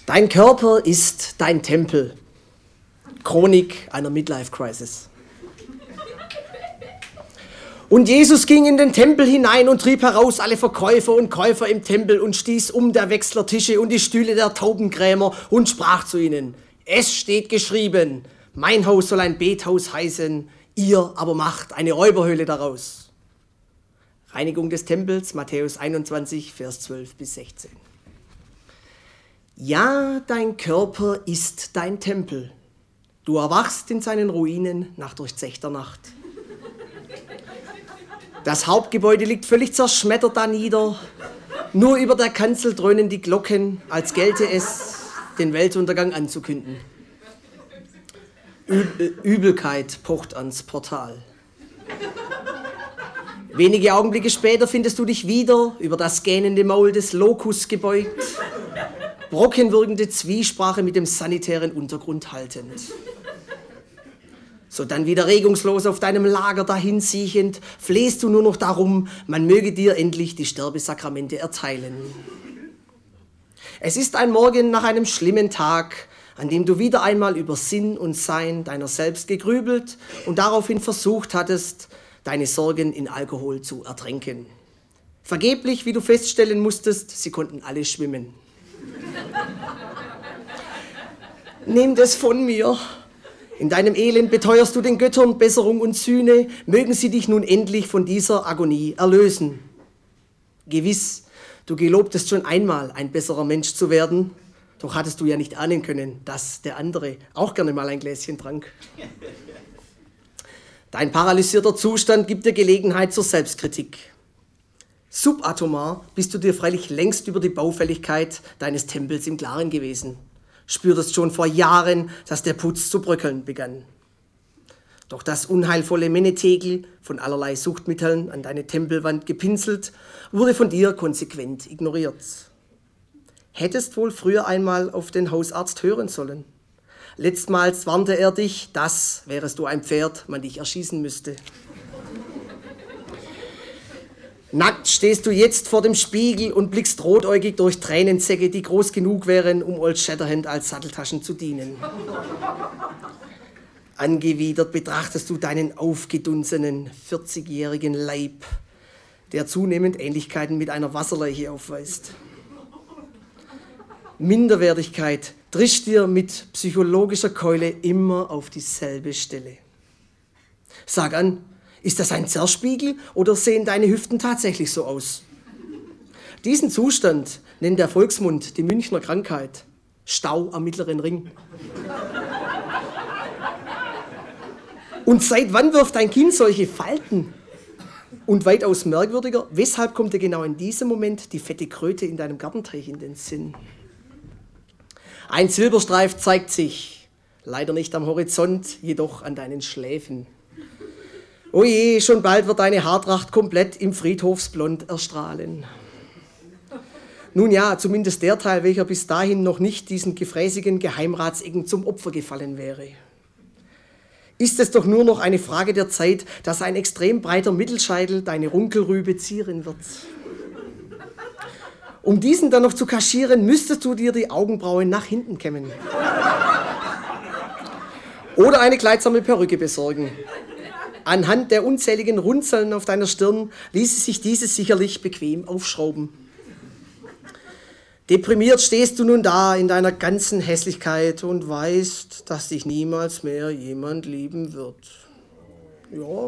Dein Körper ist dein Tempel. Chronik einer Midlife-Crisis. Und Jesus ging in den Tempel hinein und trieb heraus alle Verkäufer und Käufer im Tempel und stieß um der Wechslertische und die Stühle der Taubenkrämer und sprach zu ihnen: Es steht geschrieben, mein Haus soll ein Bethaus heißen, ihr aber macht eine Räuberhöhle daraus. Reinigung des Tempels, Matthäus 21, Vers 12 bis 16. Ja, dein Körper ist dein Tempel. Du erwachst in seinen Ruinen nach durchzechter Nacht. Das Hauptgebäude liegt völlig zerschmettert da nieder. Nur über der Kanzel dröhnen die Glocken, als gelte es, den Weltuntergang anzukünden. Übelkeit pocht ans Portal. Wenige Augenblicke später findest du dich wieder, über das gähnende Maul des Locus gebeugt, brockenwirkende Zwiesprache mit dem sanitären Untergrund haltend. So dann wieder regungslos auf deinem Lager dahinsiechend, flehst du nur noch darum, man möge dir endlich die Sterbesakramente erteilen. Es ist ein Morgen nach einem schlimmen Tag, an dem du wieder einmal über Sinn und Sein deiner selbst gegrübelt und daraufhin versucht hattest, deine Sorgen in Alkohol zu ertränken. Vergeblich, wie du feststellen musstest, sie konnten alle schwimmen. Nehmt es von mir. In deinem Elend beteuerst du den Göttern Besserung und Sühne, mögen sie dich nun endlich von dieser Agonie erlösen. Gewiss, du gelobtest schon einmal, ein besserer Mensch zu werden, doch hattest du ja nicht ahnen können, dass der andere auch gerne mal ein Gläschen trank. Dein paralysierter Zustand gibt dir Gelegenheit zur Selbstkritik. Subatomar bist du dir freilich längst über die Baufälligkeit deines Tempels im Klaren gewesen. Spürtest schon vor Jahren, dass der Putz zu bröckeln begann. Doch das unheilvolle Menetegel, von allerlei Suchtmitteln an deine Tempelwand gepinselt, wurde von dir konsequent ignoriert. Hättest wohl früher einmal auf den Hausarzt hören sollen. Letztmals warnte er dich, dass, wärest du ein Pferd, man dich erschießen müsste. Nackt stehst du jetzt vor dem Spiegel und blickst rotäugig durch Tränensäcke, die groß genug wären, um Old Shatterhand als Satteltaschen zu dienen. Angewidert betrachtest du deinen aufgedunsenen, 40-jährigen Leib, der zunehmend Ähnlichkeiten mit einer Wasserleiche aufweist. Minderwertigkeit drischt dir mit psychologischer Keule immer auf dieselbe Stelle. Sag an, ist das ein Zerspiegel oder sehen deine Hüften tatsächlich so aus? Diesen Zustand nennt der Volksmund die Münchner Krankheit. Stau am mittleren Ring. Und seit wann wirft dein Kind solche Falten? Und weitaus merkwürdiger, weshalb kommt dir genau in diesem Moment die fette Kröte in deinem Gartenteich in den Sinn? Ein Silberstreif zeigt sich, leider nicht am Horizont, jedoch an deinen Schläfen. Oje, schon bald wird deine Haartracht komplett im Friedhofsblond erstrahlen. Nun ja, zumindest der Teil, welcher bis dahin noch nicht diesen gefräßigen Geheimratsecken zum Opfer gefallen wäre. Ist es doch nur noch eine Frage der Zeit, dass ein extrem breiter Mittelscheitel deine Runkelrübe zieren wird. Um diesen dann noch zu kaschieren, müsstest du dir die Augenbrauen nach hinten kämmen. Oder eine kleidsame Perücke besorgen. Anhand der unzähligen Runzeln auf deiner Stirn ließe sich diese sicherlich bequem aufschrauben. Deprimiert stehst du nun da in deiner ganzen Hässlichkeit und weißt, dass dich niemals mehr jemand lieben wird. Ja.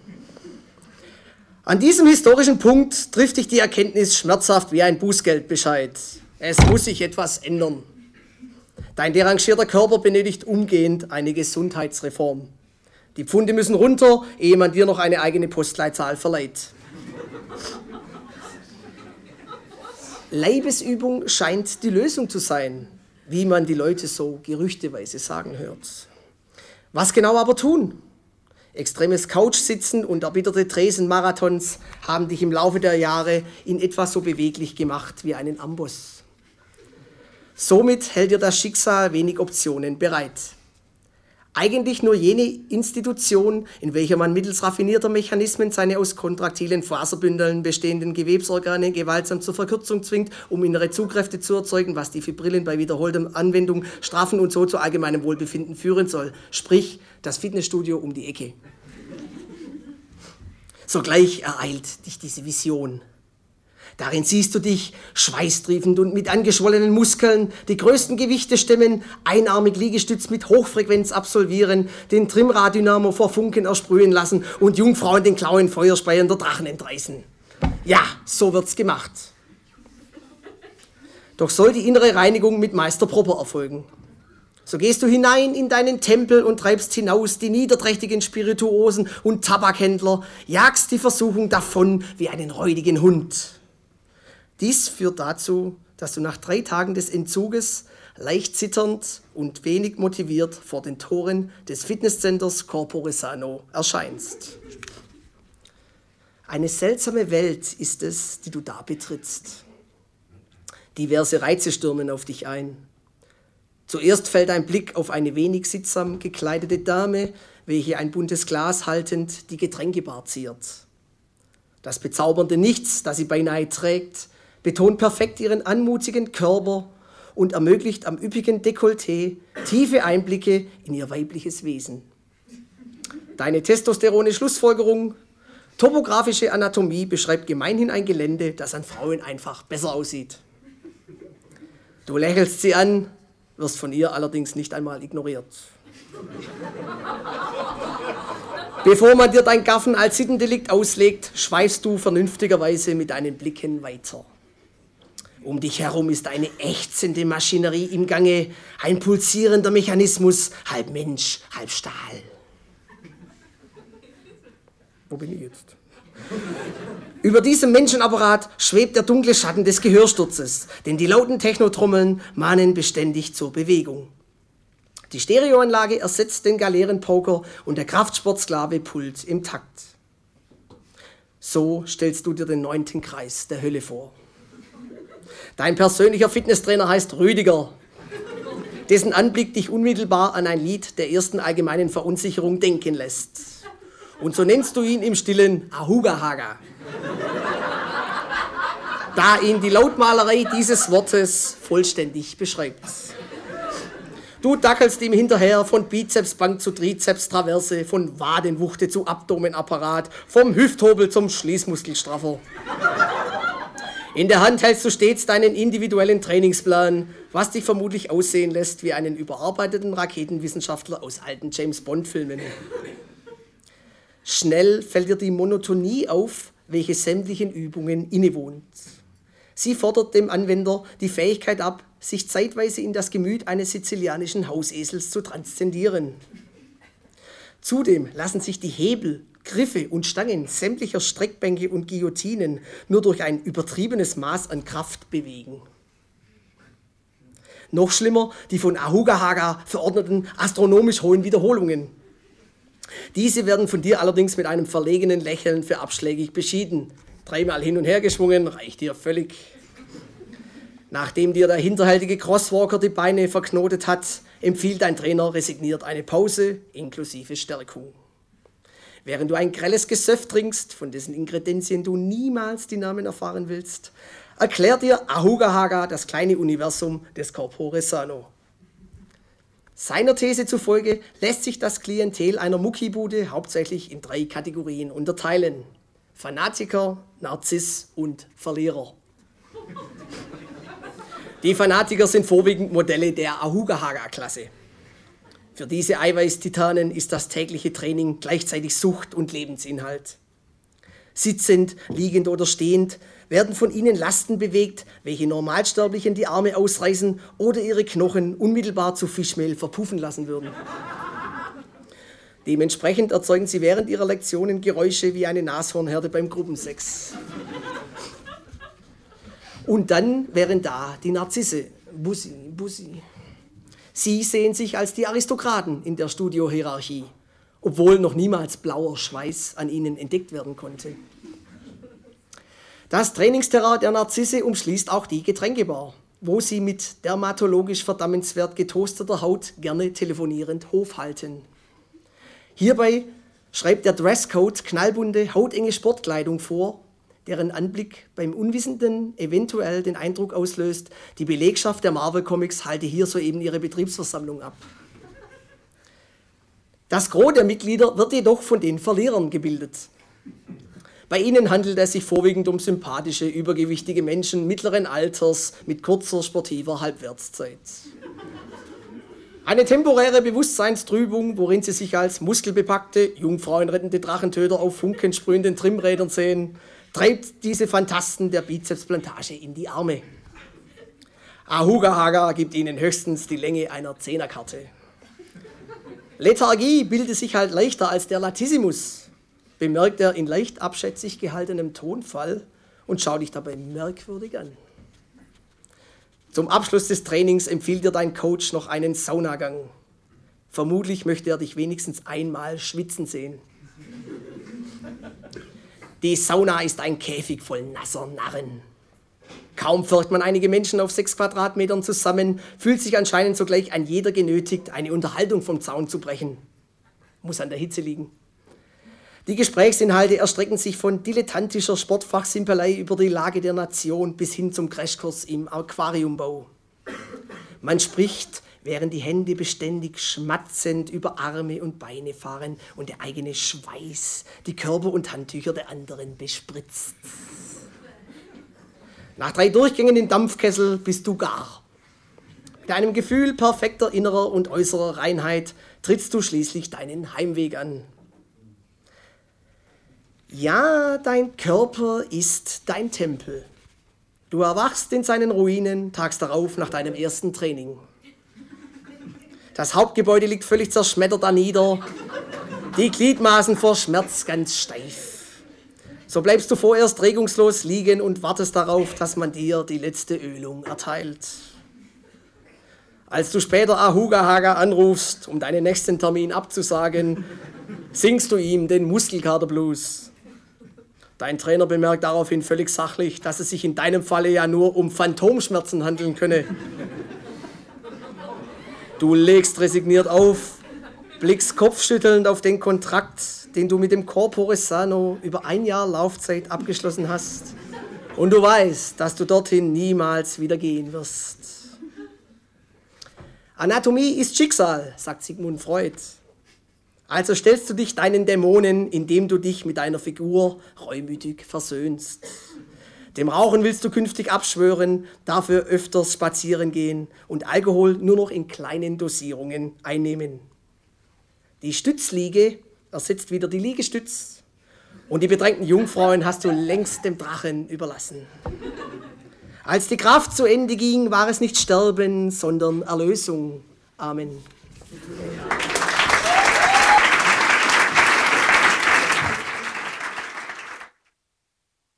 An diesem historischen Punkt trifft dich die Erkenntnis schmerzhaft wie ein Bußgeldbescheid. Es muss sich etwas ändern. Dein derangierter Körper benötigt umgehend eine Gesundheitsreform. Die Pfunde müssen runter, ehe man dir noch eine eigene Postleitzahl verleiht. Leibesübung scheint die Lösung zu sein, wie man die Leute so gerüchteweise sagen hört. Was genau aber tun? Extremes Couchsitzen und erbitterte Tresenmarathons haben dich im Laufe der Jahre in etwa so beweglich gemacht wie einen Amboss. Somit hält dir das Schicksal wenig Optionen bereit. Eigentlich nur jene Institution, in welcher man mittels raffinierter Mechanismen seine aus kontraktilen Faserbündeln bestehenden Gewebsorgane gewaltsam zur Verkürzung zwingt, um innere Zugkräfte zu erzeugen, was die Fibrillen bei wiederholter Anwendung straffen und so zu allgemeinem Wohlbefinden führen soll. Sprich, das Fitnessstudio um die Ecke. Sogleich ereilt dich diese Vision. Darin siehst du dich, schweißtriefend und mit angeschwollenen Muskeln, die größten Gewichte stemmen, einarmig Liegestütz mit Hochfrequenz absolvieren, den Trimraddynamo vor Funken ersprühen lassen und Jungfrauen den klauen Feuerspeiern der Drachen entreißen. Ja, so wird's gemacht. Doch soll die innere Reinigung mit Meister Proper erfolgen. So gehst du hinein in deinen Tempel und treibst hinaus die niederträchtigen Spirituosen und Tabakhändler, jagst die Versuchung davon wie einen räudigen Hund. Dies führt dazu, dass du nach 3 Tagen des Entzuges leicht zitternd und wenig motiviert vor den Toren des Fitnesscenters Corpore Sano erscheinst. Eine seltsame Welt ist es, die du da betrittst. Diverse Reize stürmen auf dich ein. Zuerst fällt ein Blick auf eine wenig sittsam gekleidete Dame, welche ein buntes Glas haltend die Getränkebar ziert. Das bezaubernde Nichts, das sie beinahe trägt, betont perfekt ihren anmutigen Körper und ermöglicht am üppigen Dekolleté tiefe Einblicke in ihr weibliches Wesen. Deine testosterone Schlussfolgerung, topografische Anatomie beschreibt gemeinhin ein Gelände, das an Frauen einfach besser aussieht. Du lächelst sie an, wirst von ihr allerdings nicht einmal ignoriert. Bevor man dir dein Gaffen als Sittendelikt auslegt, schweifst du vernünftigerweise mit deinen Blicken weiter. Um dich herum ist eine ächzende Maschinerie im Gange, ein pulsierender Mechanismus, halb Mensch, halb Stahl. Wo bin ich jetzt? Über diesem Menschenapparat schwebt der dunkle Schatten des Gehörsturzes, denn die lauten Technotrommeln mahnen beständig zur Bewegung. Die Stereoanlage ersetzt den Galeerenpoker und der Kraftsportsklave pullt im Takt. So stellst du dir den 9. Kreis der Hölle vor. Dein persönlicher Fitnesstrainer heißt Rüdiger, dessen Anblick dich unmittelbar an ein Lied der ersten allgemeinen Verunsicherung denken lässt. Und so nennst du ihn im Stillen Ahuga-Haga, da ihn die Lautmalerei dieses Wortes vollständig beschreibt. Du dackelst ihm hinterher von Bizepsbank zu Trizepstraverse, von Wadenwuchte zu Abdomenapparat, vom Hüfthobel zum Schließmuskelstraffer. In der Hand hältst du stets deinen individuellen Trainingsplan, was dich vermutlich aussehen lässt wie einen überarbeiteten Raketenwissenschaftler aus alten James-Bond-Filmen. Schnell fällt dir die Monotonie auf, welche sämtlichen Übungen innewohnt. Sie fordert dem Anwender die Fähigkeit ab, sich zeitweise in das Gemüt eines sizilianischen Hausesels zu transzendieren. Zudem lassen sich die Hebel, Griffe und Stangen sämtlicher Streckbänke und Guillotinen nur durch ein übertriebenes Maß an Kraft bewegen. Noch schlimmer, die von Ahuga-Haga verordneten astronomisch hohen Wiederholungen. Diese werden von dir allerdings mit einem verlegenen Lächeln für abschlägig beschieden. 3-mal hin und her geschwungen, reicht dir völlig. Nachdem dir der hinterhältige Crosswalker die Beine verknotet hat, empfiehlt dein Trainer resigniert eine Pause inklusive Stärkung. Während du ein grelles Gesöff trinkst, von dessen Ingredienzien du niemals die Namen erfahren willst, erklärt dir Ahuga-Haga das kleine Universum des Corpore Sano. Seiner These zufolge lässt sich das Klientel einer Muckibude hauptsächlich in 3 Kategorien unterteilen: Fanatiker, Narziss und Verlierer. Die Fanatiker sind vorwiegend Modelle der Ahuga-Haga-Klasse. Für diese Eiweißtitanen ist das tägliche Training gleichzeitig Sucht und Lebensinhalt. Sitzend, liegend oder stehend werden von ihnen Lasten bewegt, welche Normalsterblichen die Arme ausreißen oder ihre Knochen unmittelbar zu Fischmehl verpuffen lassen würden. Dementsprechend erzeugen sie während ihrer Lektionen Geräusche wie eine Nashornherde beim Gruppensex. Und dann wären da die Narzisse. Bussi, Bussi. Sie sehen sich als die Aristokraten in der Studiohierarchie, obwohl noch niemals blauer Schweiß an ihnen entdeckt werden konnte. Das Trainingsterrain der Narzisse umschließt auch die Getränkebar. wo sie mit dermatologisch verdammenswert getoasteter Haut gerne telefonierend Hof halten. Hierbei schreibt der Dresscode knallbunte, hautenge Sportkleidung vor, deren Anblick beim Unwissenden eventuell den Eindruck auslöst, die Belegschaft der Marvel Comics halte hier soeben ihre Betriebsversammlung ab. Das Gros der Mitglieder wird jedoch von den Verlierern gebildet. Bei ihnen handelt es sich vorwiegend um sympathische, übergewichtige Menschen mittleren Alters mit kurzer sportiver Halbwertszeit. Eine temporäre Bewusstseinstrübung, worin sie sich als muskelbepackte, jungfrauenrettende Drachentöter auf funkensprühenden Trimmrädern sehen, treibt diese Phantasten der Bizepsplantage in die Arme. Ahuga Haga gibt ihnen höchstens die Länge einer Zehnerkarte. Lethargie bildet sich halt leichter als der Latissimus, bemerkt er in leicht abschätzig gehaltenem Tonfall und schaut dich dabei merkwürdig an. Zum Abschluss des Trainings empfiehlt dir dein Coach noch einen Saunagang. Vermutlich möchte er dich wenigstens einmal schwitzen sehen. Die Sauna ist ein Käfig voll nasser Narren. Kaum pfercht man einige Menschen auf 6 Quadratmetern zusammen, fühlt sich anscheinend sogleich ein jeder genötigt, eine Unterhaltung vom Zaun zu brechen. Muss an der Hitze liegen. Die Gesprächsinhalte erstrecken sich von dilettantischer Sportfachsimpelei über die Lage der Nation bis hin zum Crashkurs im Aquariumbau. Man spricht, während die Hände beständig schmatzend über Arme und Beine fahren und der eigene Schweiß die Körper und Handtücher der anderen bespritzt. Nach 3 Durchgängen im Dampfkessel bist du gar. Mit einem Gefühl perfekter innerer und äußerer Reinheit trittst du schließlich deinen Heimweg an. Ja, dein Körper ist dein Tempel. Du erwachst in seinen Ruinen tags darauf nach deinem ersten Training. Das Hauptgebäude liegt völlig zerschmettert danieder, die Gliedmaßen vor Schmerz ganz steif. So bleibst du vorerst regungslos liegen und wartest darauf, dass man dir die letzte Ölung erteilt. Als du später Ahuga Haga anrufst, um deinen nächsten Termin abzusagen, singst du ihm den Muskelkater-Blues. Dein Trainer bemerkt daraufhin völlig sachlich, dass es sich in deinem Falle ja nur um Phantomschmerzen handeln könne. Du legst resigniert auf, blickst kopfschüttelnd auf den Kontrakt, den du mit dem Corpore Sano über 1 Jahr Laufzeit abgeschlossen hast. Und du weißt, dass du dorthin niemals wieder gehen wirst. Anatomie ist Schicksal, sagt Sigmund Freud. Also stellst du dich deinen Dämonen, indem du dich mit deiner Figur reumütig versöhnst. Dem Rauchen willst du künftig abschwören, dafür öfters spazieren gehen und Alkohol nur noch in kleinen Dosierungen einnehmen. Die Stützliege ersetzt wieder die Liegestütz und die bedrängten Jungfrauen hast du längst dem Drachen überlassen. Als die Kraft zu Ende ging, war es nicht Sterben, sondern Erlösung. Amen.